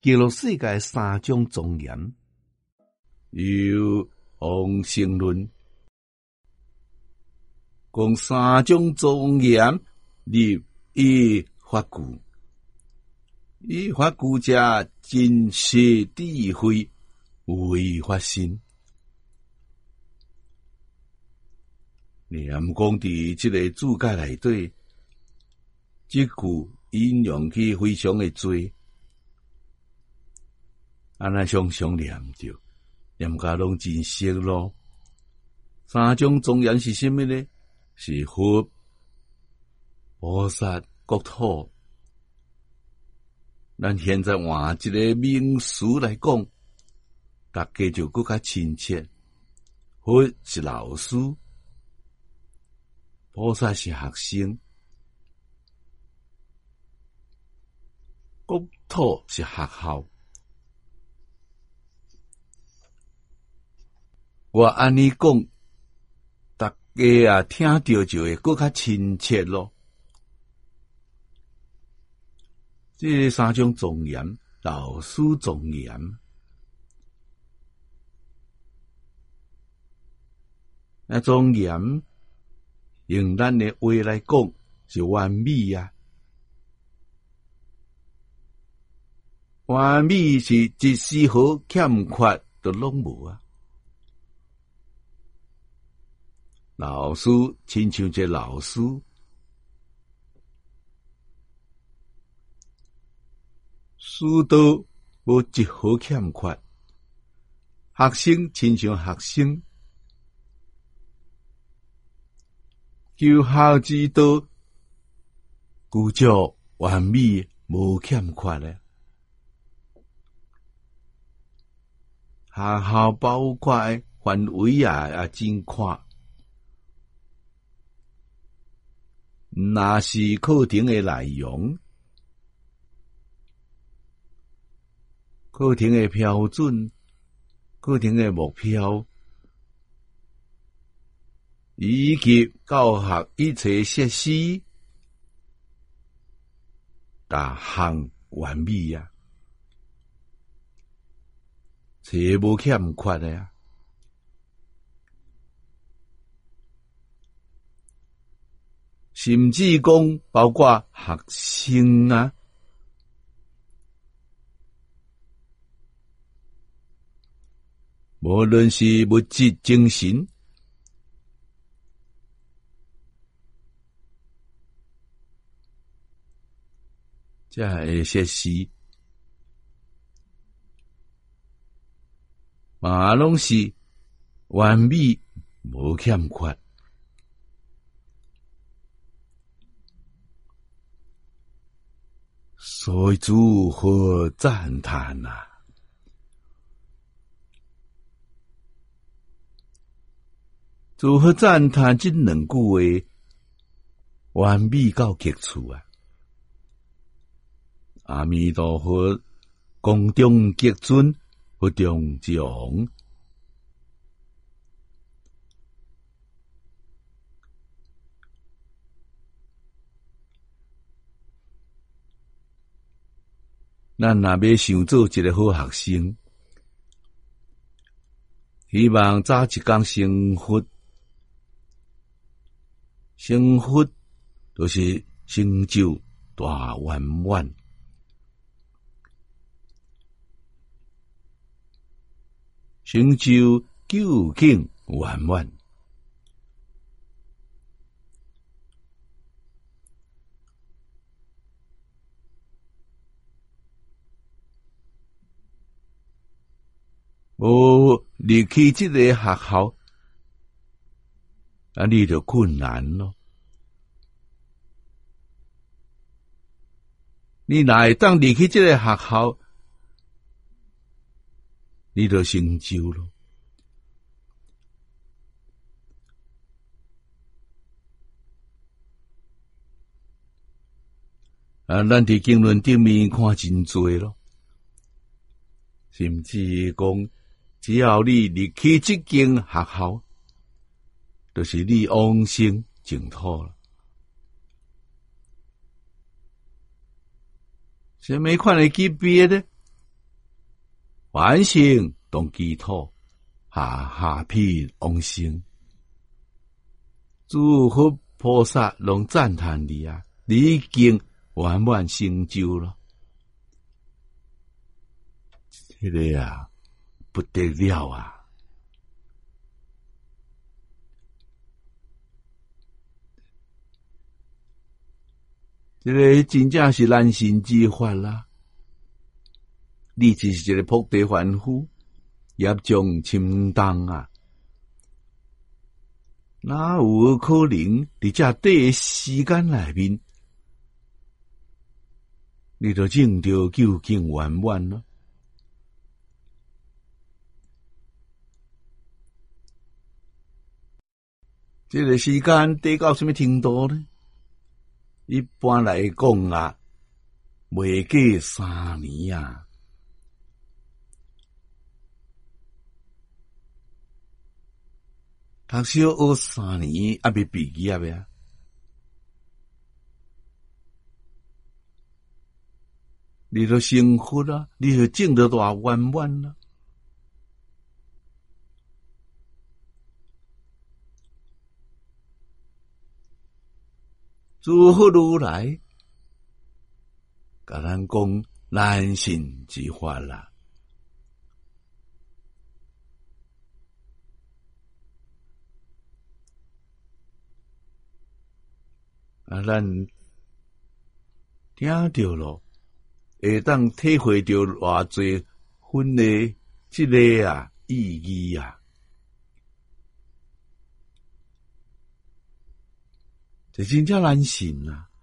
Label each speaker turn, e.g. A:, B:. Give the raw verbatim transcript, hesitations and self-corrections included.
A: 记录世界三种庄严，有王成论，讲三种庄严立以法具，以法具者真实智慧为发心。念讲伫即个注解内底，即句引用去非常的多。安那常常念着，念家拢真熟咯。三种庄严是什么呢？是佛、菩萨、国土。咱现在换一个名词来讲，大家就更加亲切。佛是老师，菩萨是学生，国土是学校。我安尼讲，大家啊听到就会更加亲切咯。这三种庄严，老师庄严，那庄严用咱的话来讲是完美啊，完美是一丝毫欠缺都拢无啊。老师亲像一个老师，师道无一毫欠缺，学生亲像学生，求孝之道，故作完美无欠缺咧。学校包括范围啊也真宽。若是课程的内容，课程的标准，课程的目标，以及教学一切设施，大项完美啊，找无欠缺的啊。甚至讲包括学生啊，无论是物质精神，这会设施，嘛拢是完美无欠缺。所以诸佛赞叹啊，诸佛赞叹这两句话完美到极处啊！阿弥陀佛，宫中极尊，佛中之王。咱若要想做一个好学生，希望早一天成佛，成佛就是成就大圆满，成就究竟圆满。无离开这个学校，啊，你就困难咯。你若会当离开这个学校，你就成就咯。啊，咱伫经论顶面看真多咯，甚至讲。只要你离开这间学校，就是你往生净土了。什么款的级别呢？ 万圣当祈祷，下下品往生。诸佛菩萨拢赞叹你啊，你已经圆满成就了。这个啊，不得了啊！这个真正是难行之法啦！你只是一个菩提凡夫，业障深重啊！哪有可能伫这短的时间内面，你就证到究竟圆满了？这个时间短到什么程度呢？一般来讲啊，未过三年啊。读小学三年还未毕业呀，你就成佛了，你就证得大圆满了。诸佛如来，甲咱讲难信之法啦。啊，咱听到咯，会当体会到偌济分的这个啊意义啊，这真正难信啊！